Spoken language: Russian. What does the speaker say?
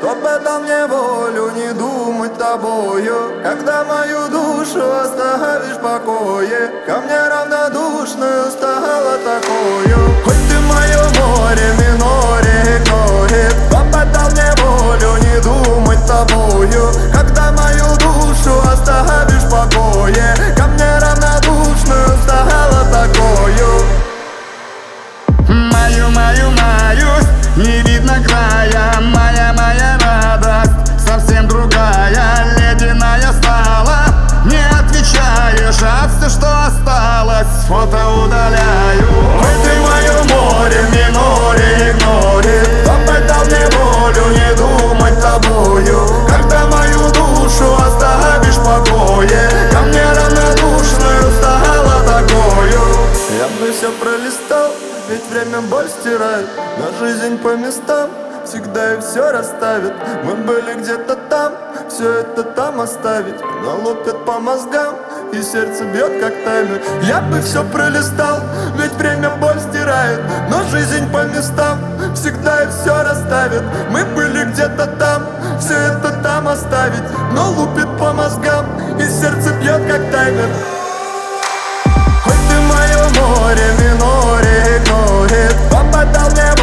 Кто бы дал мне волю не думать тобою, когда мою душу оставишь в покое. Ко мне равнодушную стало такою. Хоть ты мое море, миноре, игноре. Кто бы дал мне волю не думать тобою, когда мою душу оставишь в покое. Ко мне равнодушную стало такою. Маюсь, не видно края. Моя радость совсем другая. Ледяная стала, не отвечаешь, а все, что осталось, фото удаляю. Ой, ты мое море, миноре, игноре. Кто бы дал мне волю не думать тобою, когда мою душу оставишь в покое. Ко мне равнодушную стало такою. Я бы все пролистал, ведь время боль стирает, но жизнь по местам всегда и все расставит. Мы были где-то там, все это там оставить, но лупят по мозгам и сердце бьет как таймер. Я бы все пролистал, ведь время боль стирает, но жизнь по местам всегда и все расставит. Мы были где-то там, все это там оставить, но лупит по мозгам и сердце бьет как таймер. Хоть ты мое море, миноре, игноре. Кто бы дал мне